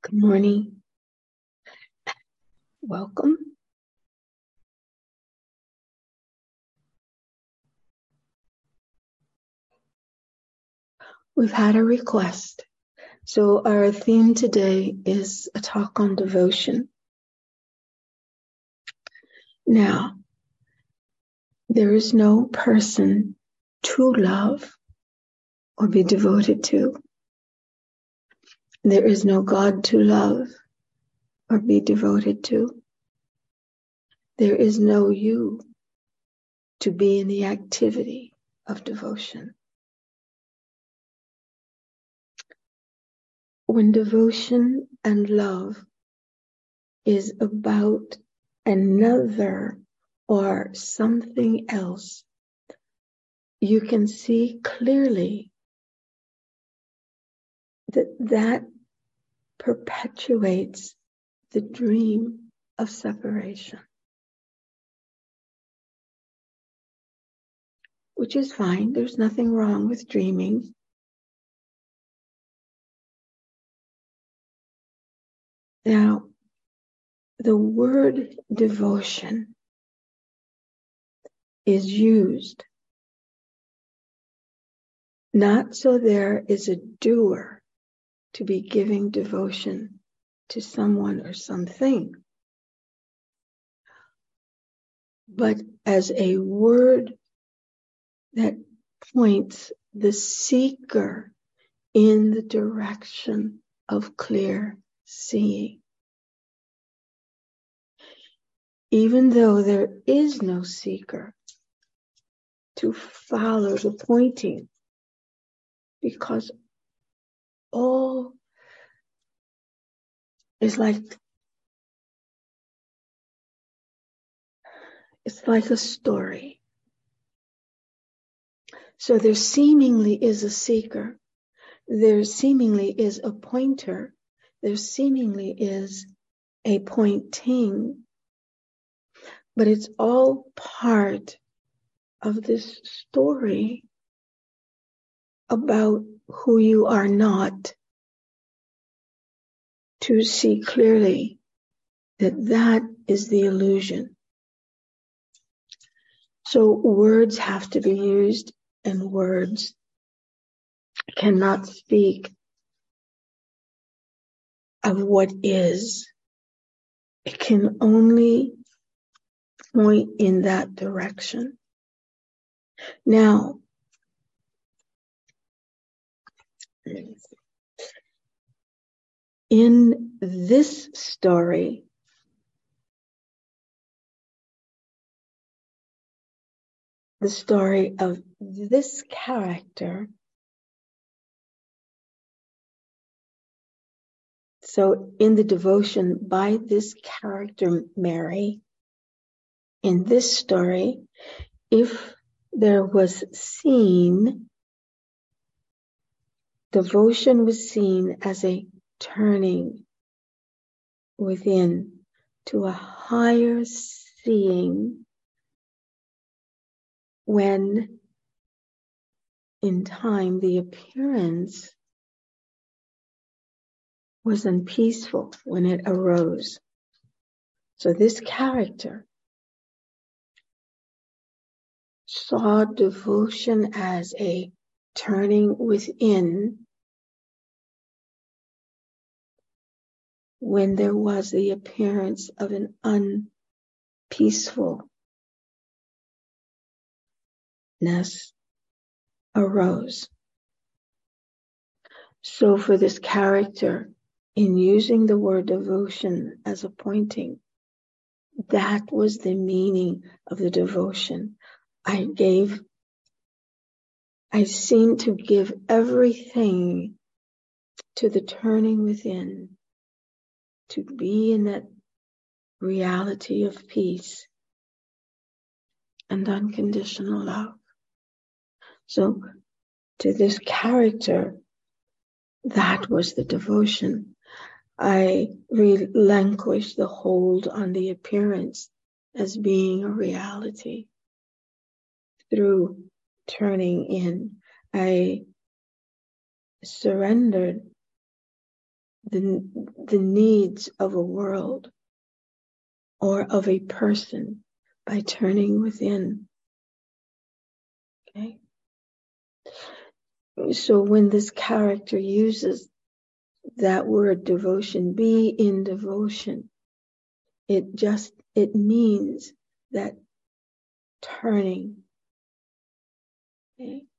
Good morning. Welcome. We've had a request. So our theme today is a talk on devotion. Now, there is no person to love or be devoted to. There is no God to love or be devoted to. There is no you to be in the activity of devotion. When devotion and love is about another or something else, you can see clearly that perpetuates the dream of separation, which is fine. There's nothing wrong with dreaming. Now, the word devotion is used not so there is a doer to be giving devotion to someone or something, but as a word that points the seeker in the direction of clear seeing. Even though there is no seeker to follow the pointing, because all is it's like a story. So there seemingly is a seeker. There seemingly is a pointer. There seemingly is a pointing. But it's all part of this story about who you are not, to see clearly that is the illusion. So words have to be used, and words cannot speak of what is. It can only point in that direction. Now, in this story, the story of this character, so in the devotion by this character, Mary, in this story, if there was seen, devotion was seen as a turning within to a higher seeing when in time the appearance was unpeaceful when it arose. So this character saw devotion as a turning within when there was the appearance of an unpeacefulness arose. So for this character, in using the word devotion as a pointing, that was the meaning of the devotion. I seemed to give everything to the turning within, to be in that reality of peace and unconditional love. So to this character, that was the devotion. I relinquished the hold on the appearance as being a reality. Through turning in, I surrendered the needs of a world or of a person by turning within. Okay? So when this character uses that word devotion, be in devotion, it means that turning. Okay?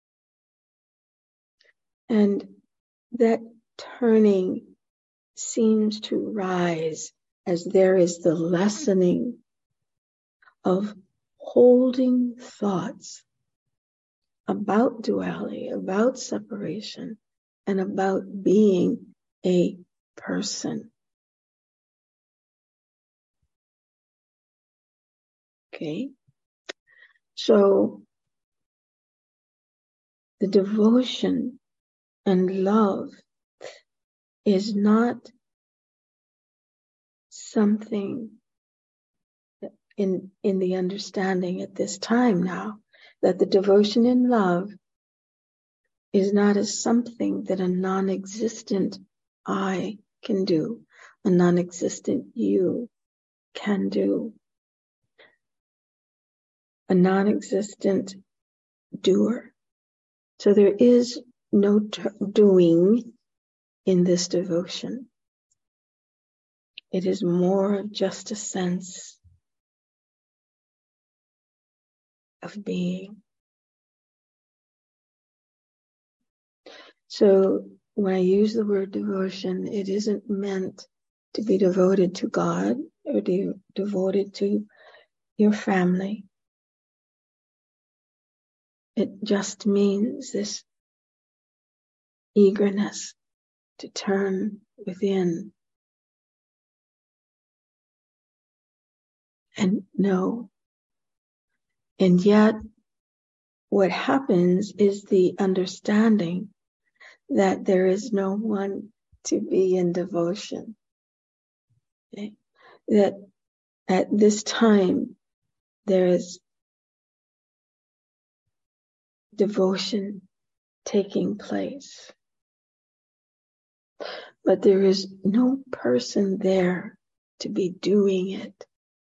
And that turning seems to rise as there is the lessening of holding thoughts about duality, about separation, and about being a person. Okay? So the devotion and love is not something in the understanding at this time now, that the devotion and love is not as something that a non-existent I can do, a non-existent you can do, a non-existent doer. So there is no doing in this devotion. It is more just a sense of being. So when I use the word devotion, it isn't meant to be devoted to God or devoted to your family. It just means this eagerness to turn within and know. And yet, what happens is the understanding that there is no one to be in devotion. Okay? That at this time, there is devotion taking place. But there is no person there to be doing it.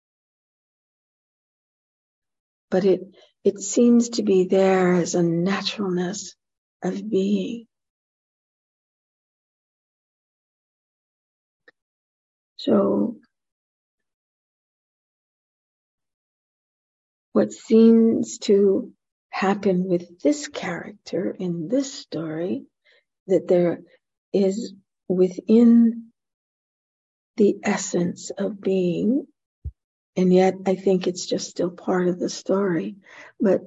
But it seems to be there as a naturalness of being. So what seems to happen with this character in this story, that there is within the essence of being, and yet I think it's just still part of the story, but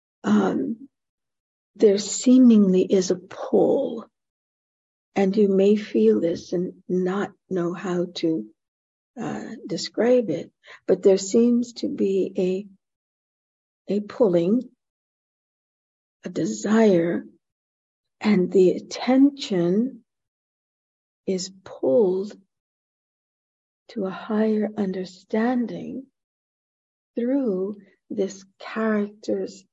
there seemingly is a pull, and you may feel this and not know how to describe it, but there seems to be a pulling, a desire, and the attention is pulled to a higher understanding through this character's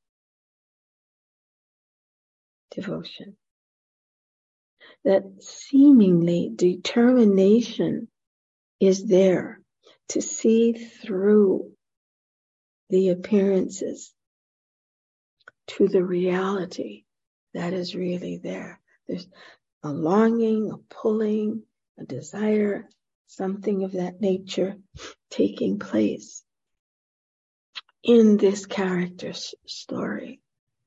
devotion. That seemingly determination is there to see through the appearances to the reality that is really there. There's a longing, a pulling, a desire, something of that nature taking place in this character's story.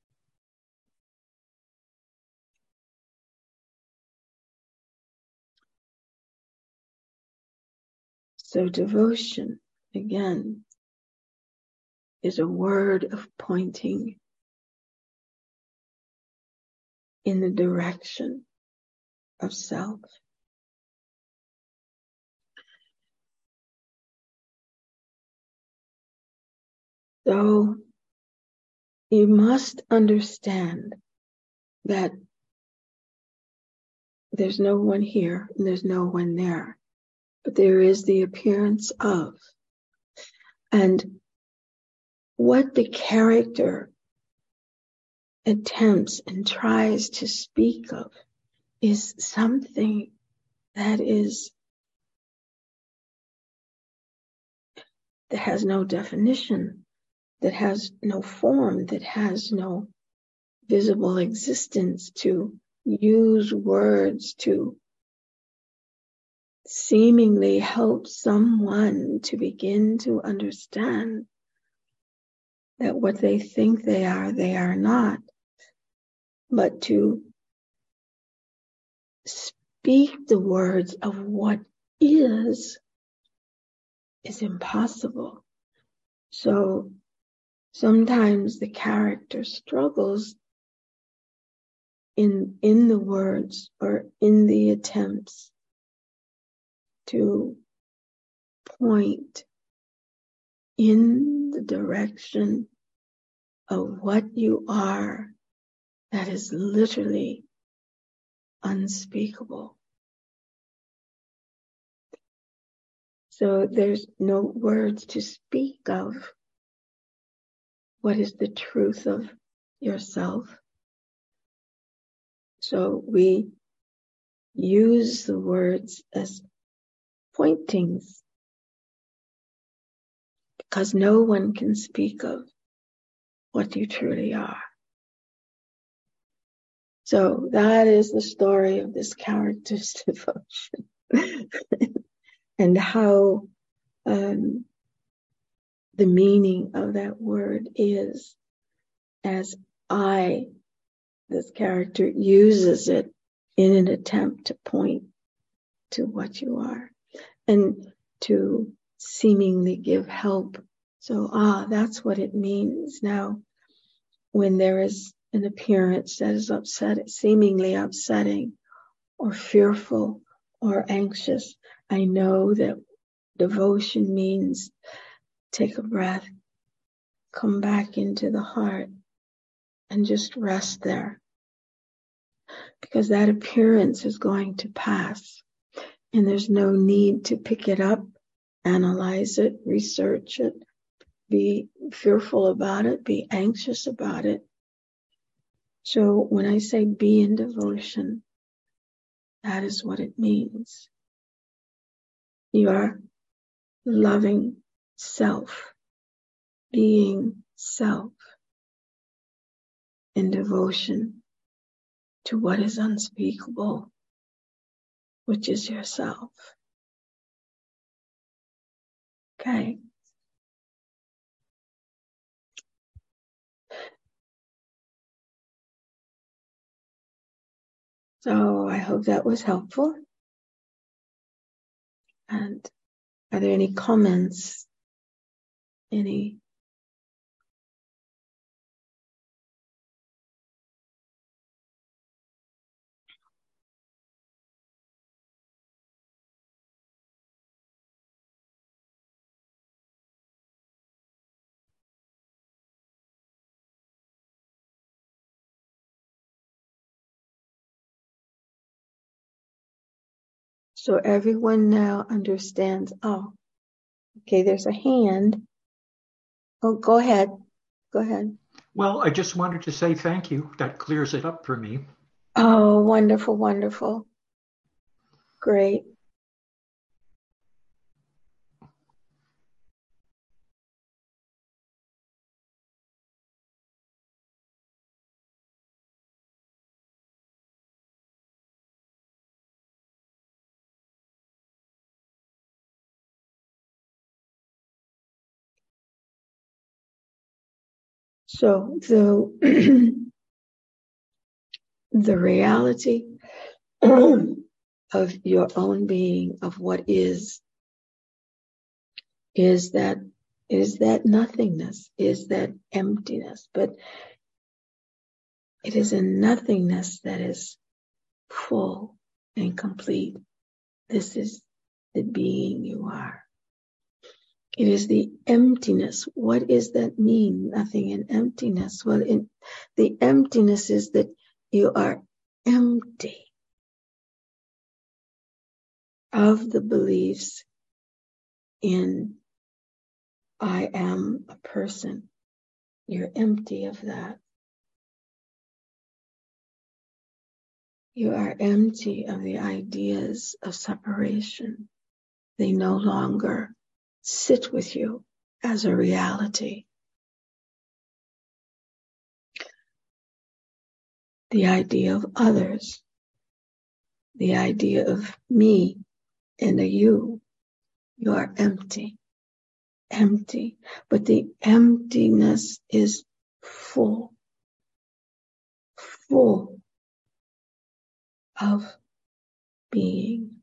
So devotion, again, is a word of pointing in the direction of self. So you must understand that there's no one here and there's no one there, but there is the appearance of. And what the character attempts and tries to speak of is something that has no definition, that has no form, that has no visible existence, to use words to seemingly help someone to begin to understand that what they think they are not, but to speak the words of what is impossible. So sometimes the character struggles in the words or in the attempts to point in the direction of what you are that is literally unspeakable. So there's no words to speak of what is the truth of yourself. So we use the words as pointings because no one can speak of what you truly are. So that is the story of this character's devotion and how the meaning of that word is as this character uses it in an attempt to point to what you are and to seemingly give help. So, that's what it means. Now, when there is an appearance that is seemingly upsetting or fearful or anxious, I know that devotion means take a breath, come back into the heart, and just rest there. Because that appearance is going to pass. And there's no need to pick it up, analyze it, research it, be fearful about it, be anxious about it. So when I say be in devotion, that is what it means. Your loving self, being self in devotion to what is unspeakable, which is yourself. Okay. So I hope that was helpful. And are there any comments? So everyone now understands. Oh, okay, there's a hand. Oh, go ahead. Go ahead. Well, I just wanted to say thank you. That clears it up for me. Oh, wonderful, wonderful. Great. So the reality of your own being, of what is that nothingness, is that emptiness, but it is a nothingness that is full and complete. This is the being you are. It is the emptiness. What does that mean? Nothing in emptiness. Well, the emptiness is that you are empty of the beliefs in I am a person. You're empty of that. You are empty of the ideas of separation. They no longer sit with you as a reality. The idea of others, the idea of me and a you are empty. Empty. But the emptiness is full of being.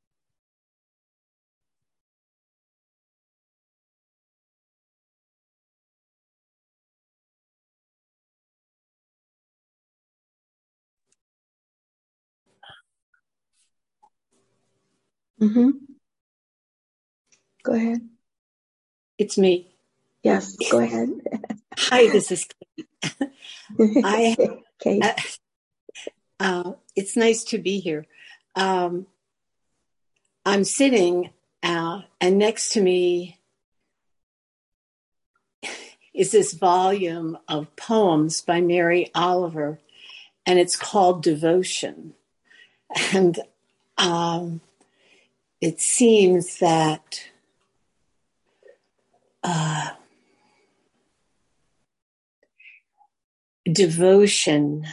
Mm-hmm. Go ahead. It's me. Yes, go ahead. Hi, this is Kate. Kate. It's nice to be here. I'm sitting and next to me is this volume of poems by Mary Oliver, and it's called Devotion. And it seems that devotion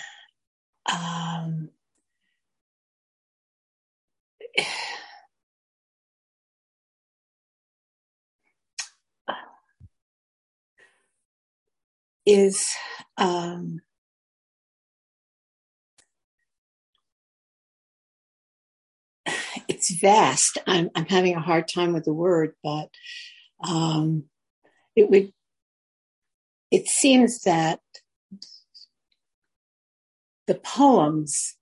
is it's vast. I'm having a hard time with the word, but it seems that the poems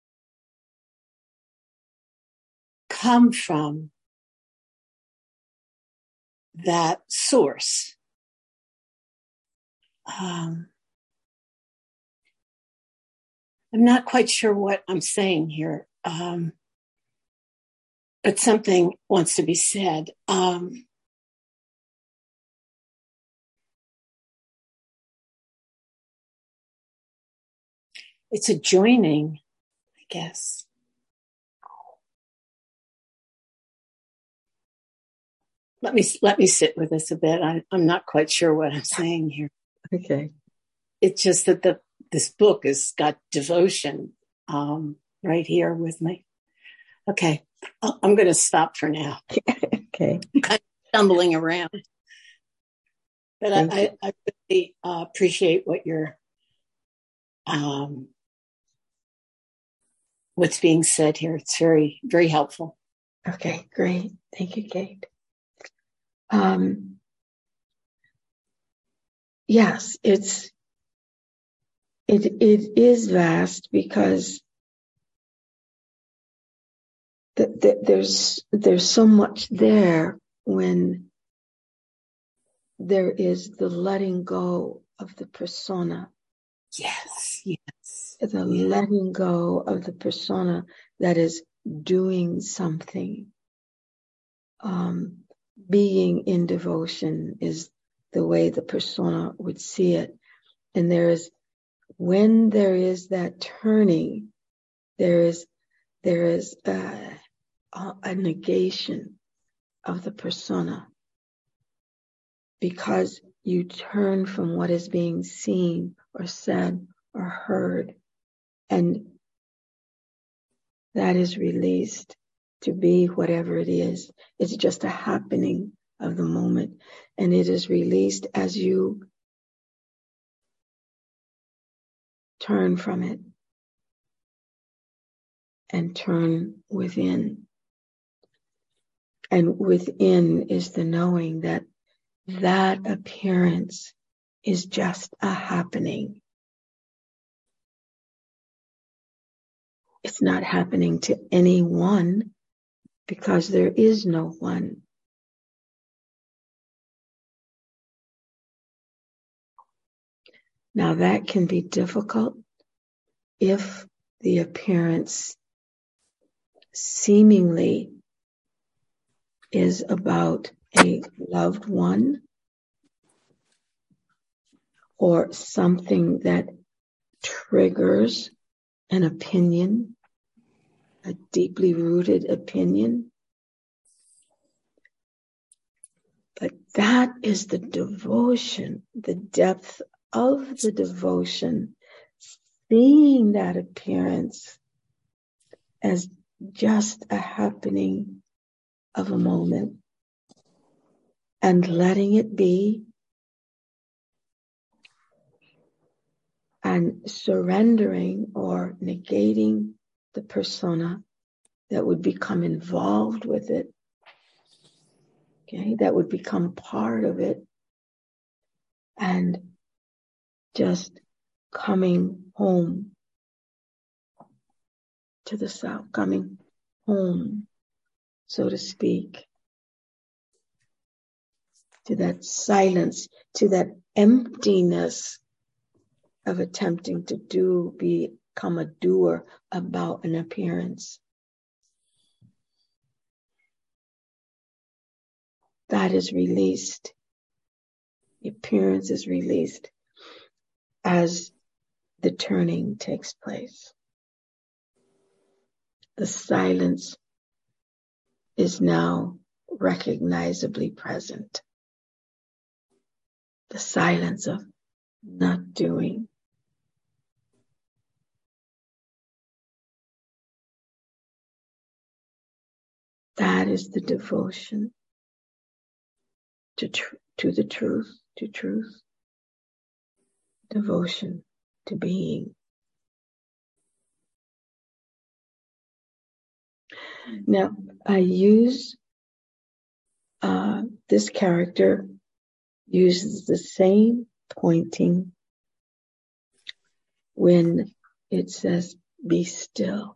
come from that source. I'm not quite sure what I'm saying here, but something wants to be said. It's a joining, I guess. Let me sit with this a bit. I'm not quite sure what I'm saying here. Okay. It's just that this book has got devotion right here with me. Okay, I'm going to stop for now. Okay. I'm kind of stumbling around, but I really appreciate what you're what's being said here. It's very, very helpful. Okay, great. Thank you, Kate. Yes, it is vast because there's so much there when there is the letting go of the persona. Yes. The letting go of the persona that is doing something. Being in devotion is the way the persona would see it. And when there is that turning, there is a negation of the persona, because you turn from what is being seen or said or heard, and that is released to be whatever it is. It's just a happening of the moment, and it is released as you turn from it and turn within. And within is the knowing that appearance is just a happening. It's not happening to anyone because there is no one. Now that can be difficult if the appearance seemingly is about a loved one or something that triggers an opinion a deeply rooted opinion. But that is the devotion, the depth of the devotion, seeing that appearance as just a happening of a moment and letting it be and surrendering or negating the persona that would become involved with it, okay, that would become part of it, and just coming home to the self, coming home, so to speak, to that silence, to that emptiness of attempting to become a doer about an appearance. That is released. The appearance is released as the turning takes place. The silence is now recognizably present. The silence of not doing. That is the devotion to the truth, to truth. Devotion to being. Now, I use this character uses the same pointing when it says, be still.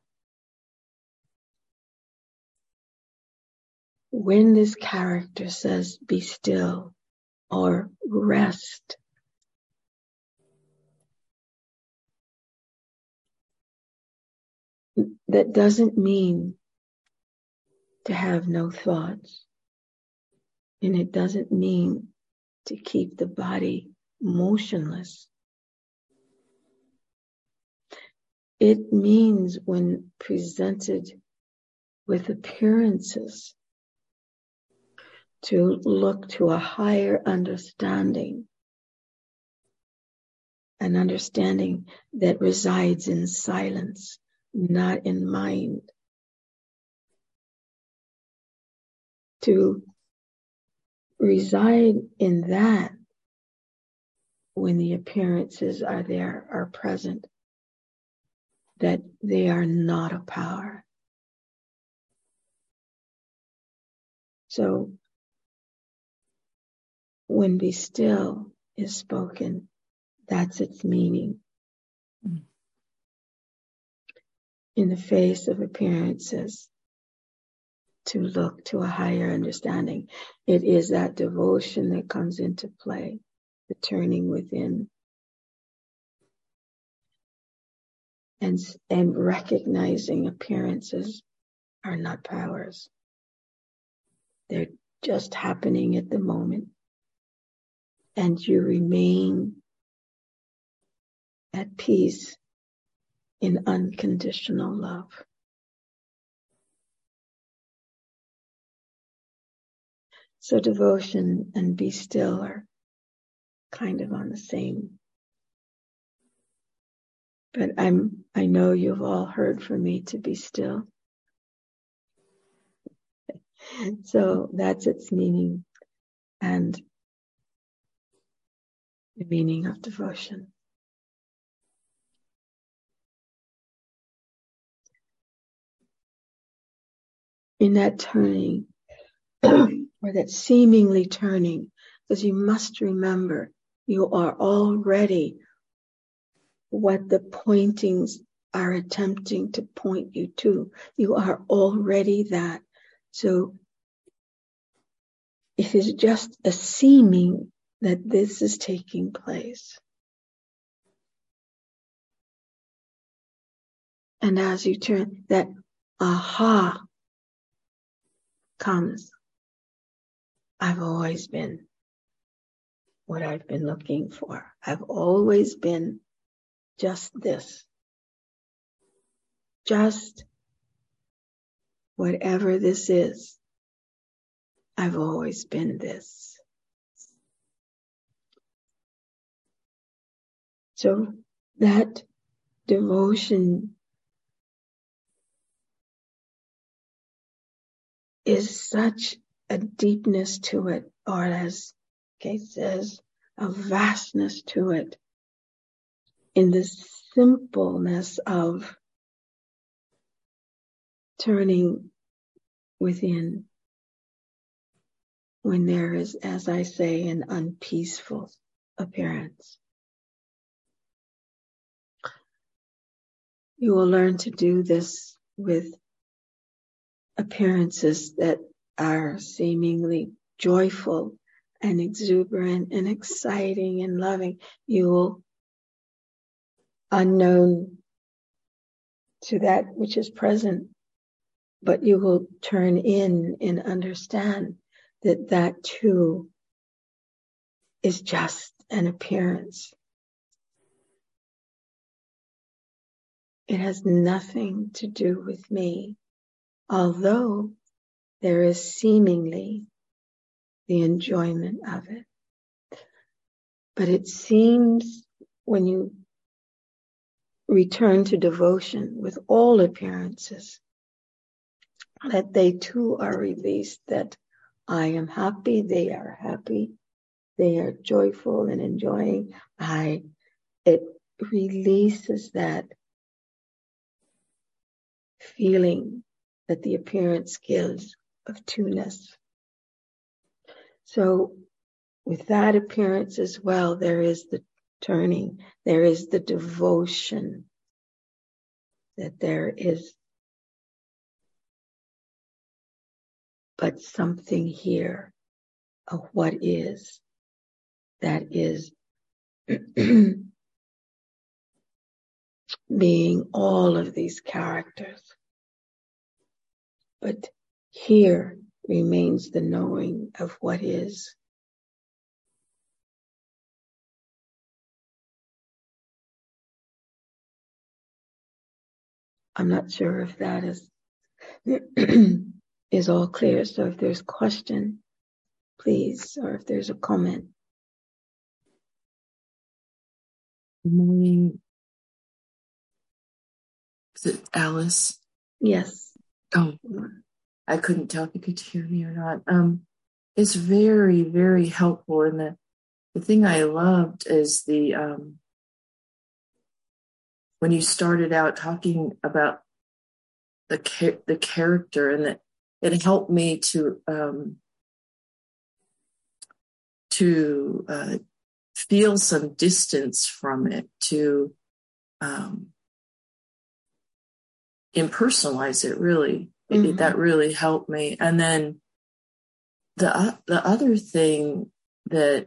When this character says, be still or rest, that doesn't mean to have no thoughts. And it doesn't mean to keep the body motionless. It means when presented with appearances to look to a higher understanding, an understanding that resides in silence, not in mind. To reside in that when the appearances are there, are present, that they are not a power. So when be still is spoken, that's its meaning. In the face of appearances, to look to a higher understanding. It is that devotion that comes into play, the turning within. And recognizing appearances are not powers. They're just happening at the moment. And you remain at peace in unconditional love. So devotion and be still are kind of on the same. But I know you've all heard from me to be still. So that's its meaning and the meaning of devotion. In that turning, or that seemingly turning, because you must remember, you are already what the pointings are attempting to point you to. You are already that. So it is just a seeming that this is taking place. And as you turn, that aha comes. I've always been what I've been looking for. I've always been just this. Just whatever this is, I've always been this. So that devotion is such a deepness to it, or as Kate says, a vastness to it, in the simpleness of turning within when there is, as I say, an unpeaceful appearance. You will learn to do this with appearances that are seemingly joyful and exuberant and exciting and loving. You will, unknown to that which is present, but you will turn in and understand that that too is just an appearance. It has nothing to do with me, although there is seemingly the enjoyment of it. But it seems when you return to devotion with all appearances, that they too are released, that I am happy, they are happy, they are joyful and enjoying. It releases that feeling that the appearance gives of two-ness. So with that appearance as well, there is the turning, there is the devotion, that there is but something here of what is, that is being all of these characters. But here remains the knowing of what is. I'm not sure if that is all clear. So if there's a question, please, or if there's a comment. Good morning. Is it Alice? Yes. Oh, I couldn't tell if you could hear me or not. It's very, very helpful. And the thing I loved is when you started out talking about the character, and that it helped me to feel some distance from it, to impersonalize it. Really, that really helped me. And then the other thing that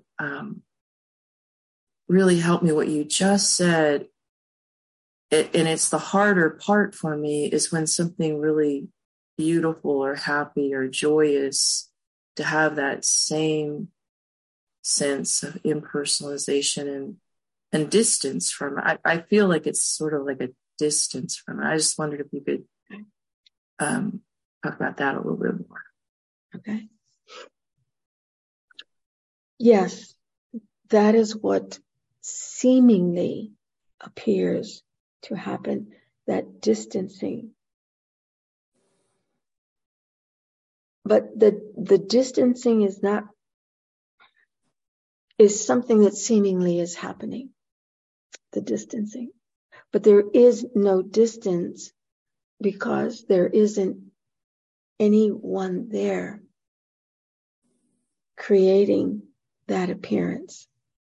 really helped me, what you just said, and it's the harder part for me, is when something really beautiful or happy or joyous, to have that same sense of impersonalization and distance from it. I feel like it's sort of like a distance from it. I just wondered if you could talk about that a little bit more. Okay. Yes, that is what seemingly appears to happen, that distancing. But the distancing is something that seemingly is happening, the distancing. But there is no distance because there isn't anyone there creating that appearance.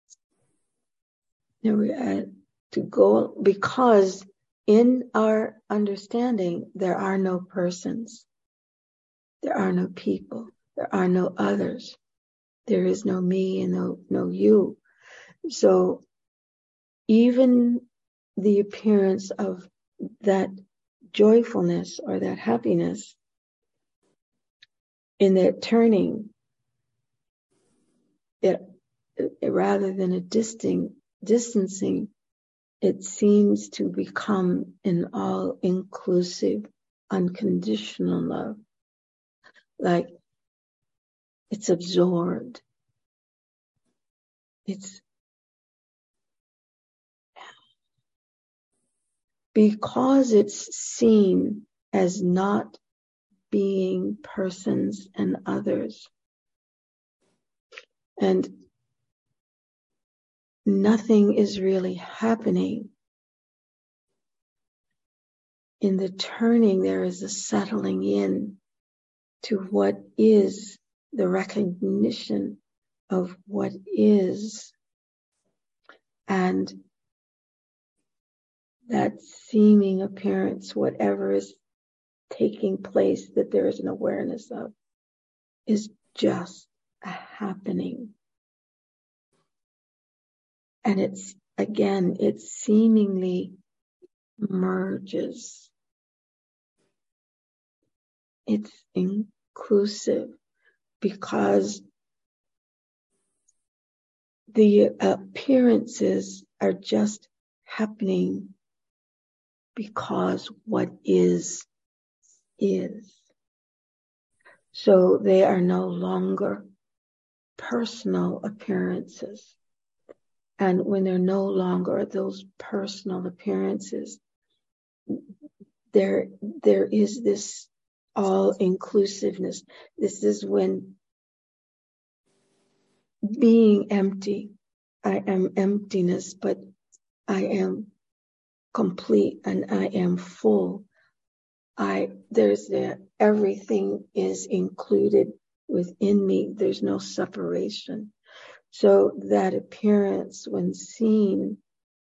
Because in our understanding, there are no persons, there are no people, there are no others, there is no me and no you. So even the appearance of that joyfulness or that happiness in that turning, it rather than a distancing, it seems to become an all-inclusive unconditional love, like it's absorbed. It's because it's seen as not being persons and others. And nothing is really happening. In the turning, there is a settling in to what is, the recognition of what is, and that seeming appearance, whatever is taking place that there is an awareness of, is just a happening. And it's, again, it seemingly merges. It's inclusive because the appearances are just happening because what is. So they are no longer personal appearances. And when they're no longer those personal appearances, there is this all-inclusiveness. This is when being empty, I am emptiness, but I am complete and I am full. Everything is included within me. There's no separation. So that appearance, when seen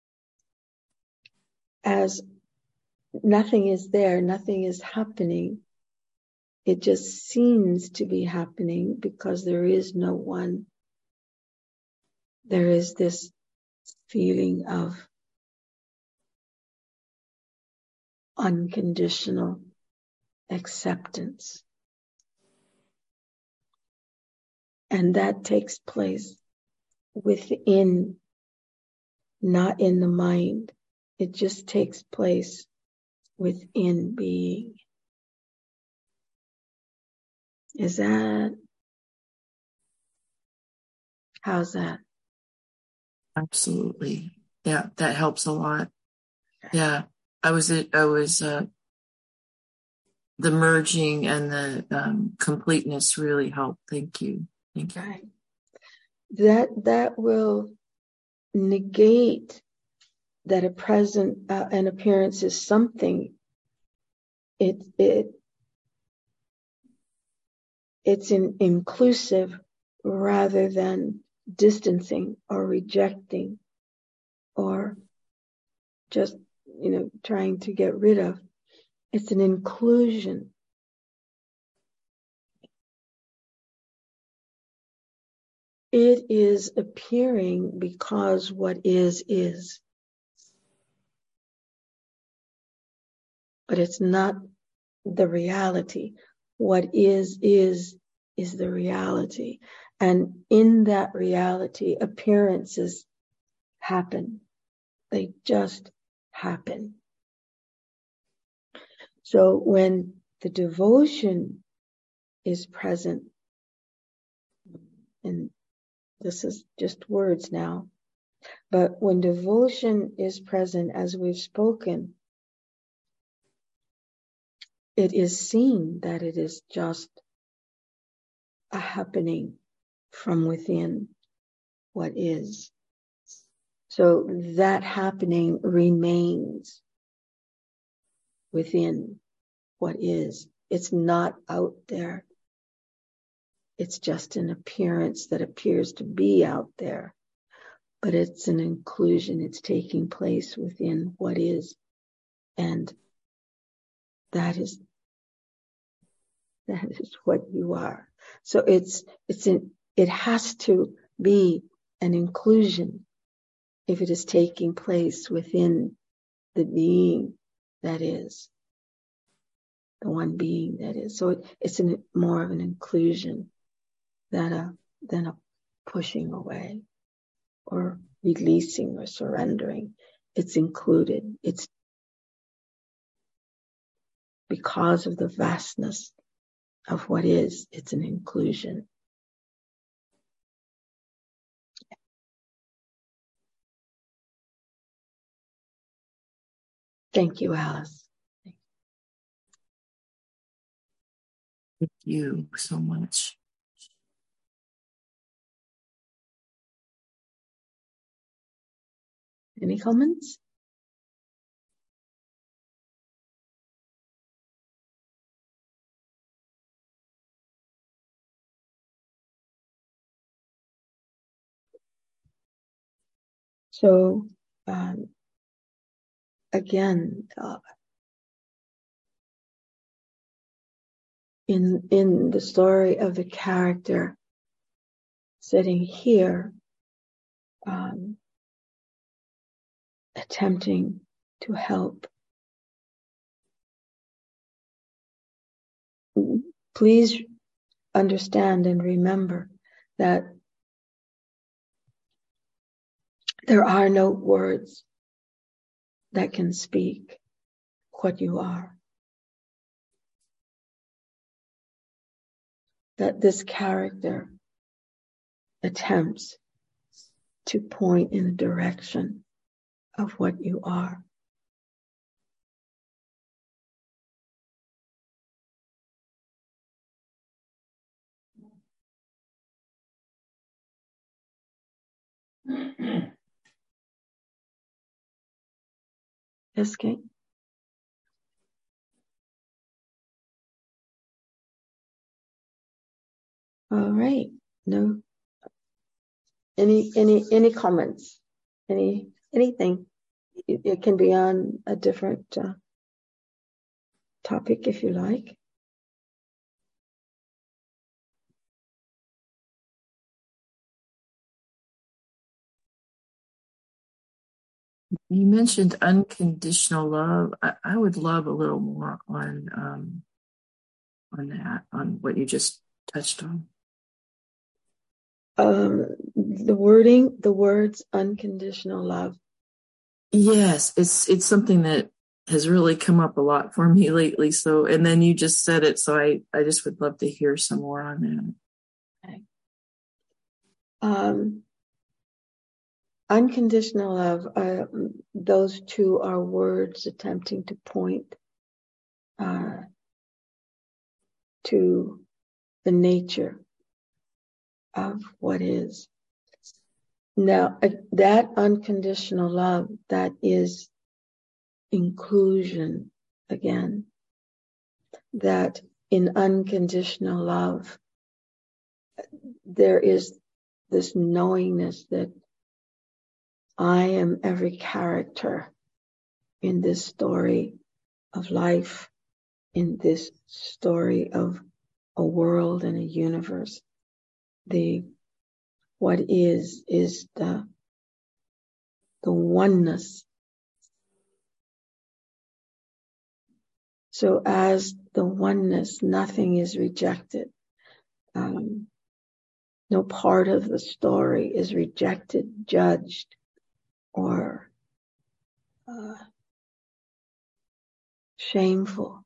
as nothing is there, nothing is happening, it just seems to be happening because there is no one. There is this feeling of unconditional acceptance. And that takes place within, not in the mind. It just takes place within being. How's that? Absolutely. Yeah, that helps a lot. Yeah. I was the merging and the completeness really helped. Thank you. Right. That will negate that a present, an appearance is something. It's inclusive rather than distancing or rejecting or just, trying to get rid of. It's an inclusion. It is appearing because what is. But it's not the reality. What is the reality. And in that reality, appearances happen. They just happen. So when the devotion is present, and this is just words now, but when devotion is present, as we've spoken, it is seen that it is just a happening from within what is. So that happening remains within what is. It's not out there. It's just an appearance that appears to be out there, but it's an inclusion. It's taking place within what is, and that is what you are. So it has to be an inclusion if it is taking place within the being that is, the one being that is. So it's more of an inclusion than a pushing away or releasing or surrendering. It's included. It's because of the vastness of what is. It's an inclusion. Thank you, Alice. Thank you so much. Any comments? So, again, in the story of the character sitting here, attempting to help, please understand and remember that there are no words that can speak what you are. That this character attempts to point in the direction of what you are. Yes, Kate? All right. No. Any comments? Anything? It can be on a different topic if you like. You mentioned unconditional love. I would love a little more on that, on what you just touched on. The words unconditional love. Yes, it's something that has really come up a lot for me lately. So, and then you just said it, so I just would love to hear some more on that. Okay. Unconditional love, those two are words attempting to point to the nature of what is. Now, that unconditional love, that is inclusion again. That in unconditional love, there is this knowingness that I am every character in this story of life, in this story of a world and a universe. What is the oneness. So as the oneness, nothing is rejected. No part of the story is rejected, judged, or shameful.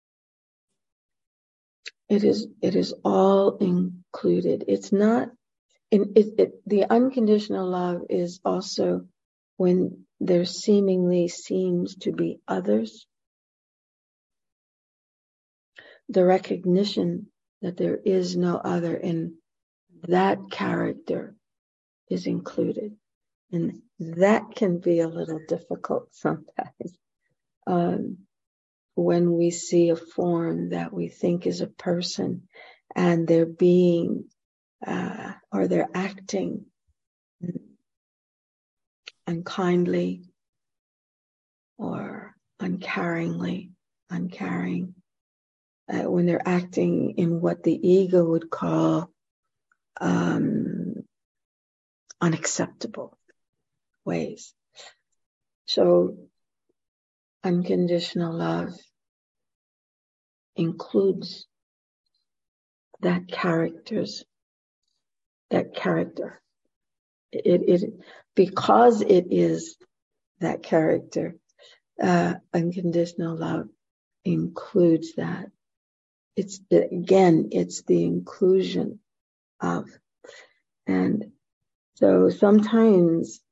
It is all included. It's not. The unconditional love is also when there seemingly seems to be others. The recognition that there is no other in that character is included. And that can be a little difficult sometimes. When we see a form that we think is a person and they're being or they're acting unkindly or uncaring, when they're acting in what the ego would call unacceptable ways. So unconditional love includes that character. It because it is that character, unconditional love includes that. It's the inclusion of. And so sometimes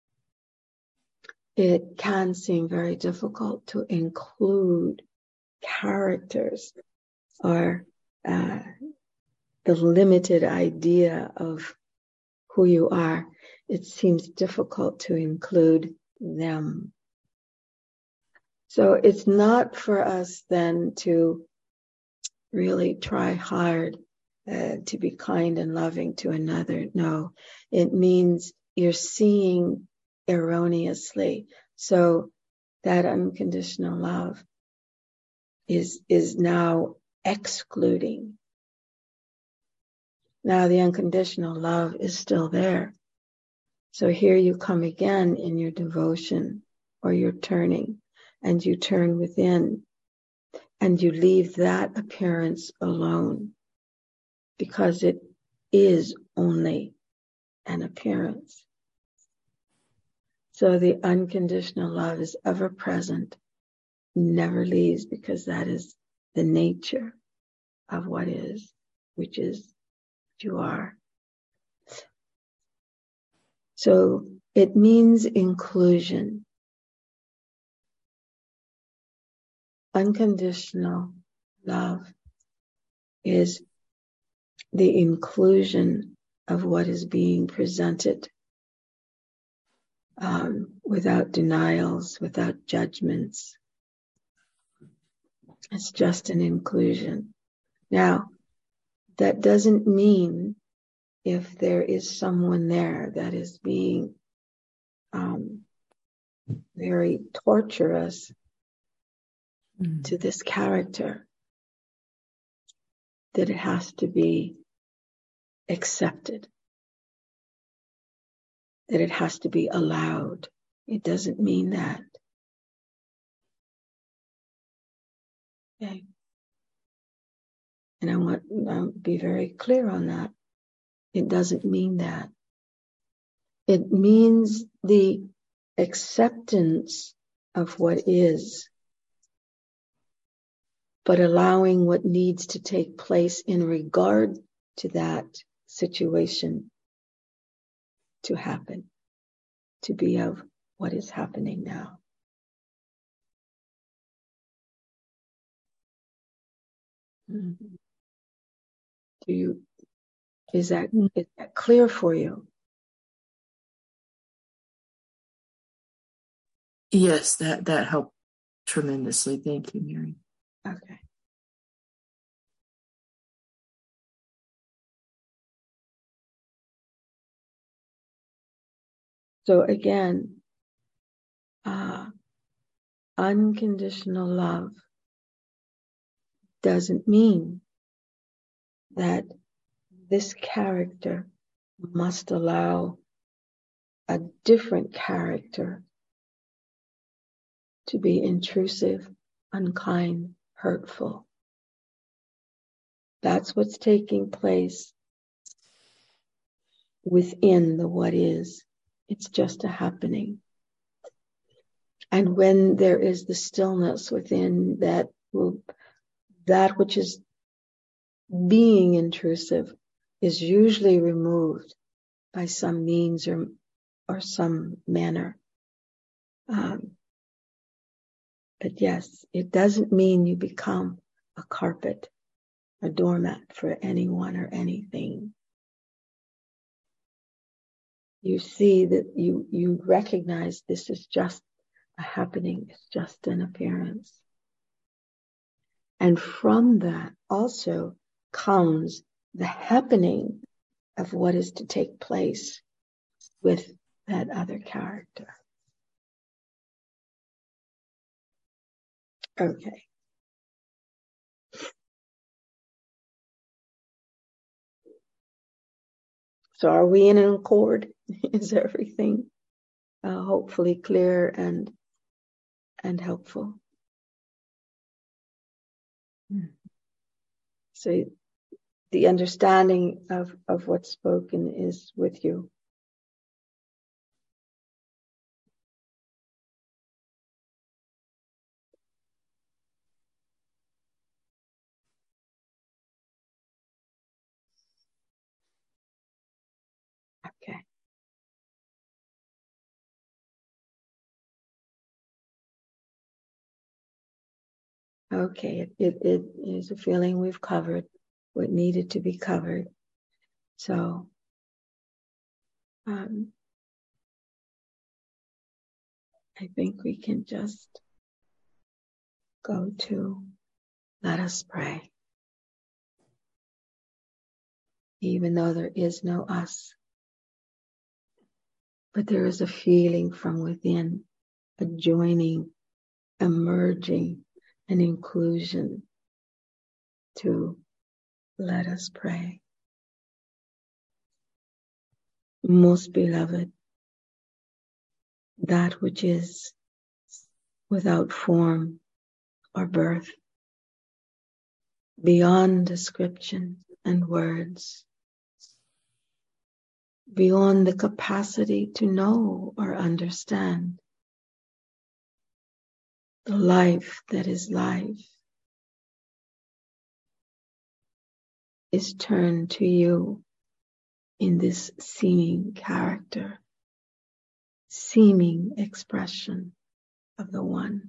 it can seem very difficult to include characters or the limited idea of who you are. It seems difficult to include them. So it's not for us then to really try hard to be kind and loving to another. No, it means you're seeing erroneously. So that unconditional love is now excluding. Now the unconditional love is still there. So here you come again in your devotion or your turning, and you turn within and you leave that appearance alone because it is only an appearance. So the unconditional love is ever present, never leaves, because that is the nature of what is, which is what you are. So it means inclusion. Unconditional love is the inclusion of what is being presented, without denials, without judgments. It's just an inclusion. Now, that doesn't mean if there is someone there that is being very torturous to this character, that it has to be accepted, that it has to be allowed. It doesn't mean that. Okay. And I want to be very clear on that. It doesn't mean that. It means the acceptance of what is, but allowing what needs to take place in regard to that situation to happen, to be of what is happening now. Is that clear for you? Yes, that helped tremendously. Thank you, Mary. Okay. So again, unconditional love doesn't mean that this character must allow a different character to be intrusive, unkind, hurtful. That's what's taking place within the what is. It's just a happening. And when there is the stillness within that which is being intrusive is usually removed by some means or some manner. But yes, it doesn't mean you become a carpet, a doormat for anyone or anything. You see that you recognize this is just a happening, it's just an appearance. And from that also comes the happening of what is to take place with that other character. Okay. So are we in an accord? Is everything hopefully clear and helpful? So the understanding of what's spoken is with you. Okay, it is a feeling we've covered what needed to be covered. So, I think we can just go to let us pray. Even though there is no us, but there is a feeling from within, a joining, a merging, an inclusion to let us pray. Most beloved, that which is without form or birth, beyond description and words, beyond the capacity to know or understand, the life that is life is turned to you in this seeming character, seeming expression of the One.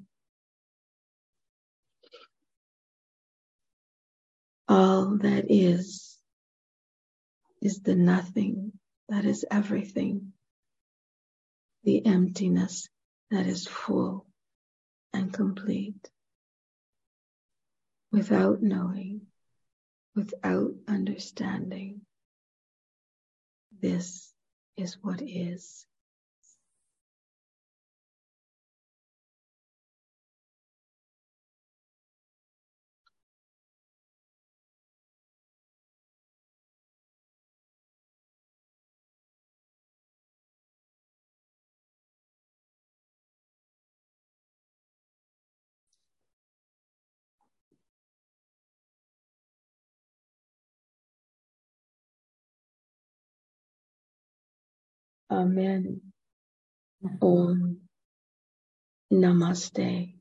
All that is the nothing that is everything, the emptiness that is full and complete, without knowing, without understanding. This is what is. Amen. Om Namaste.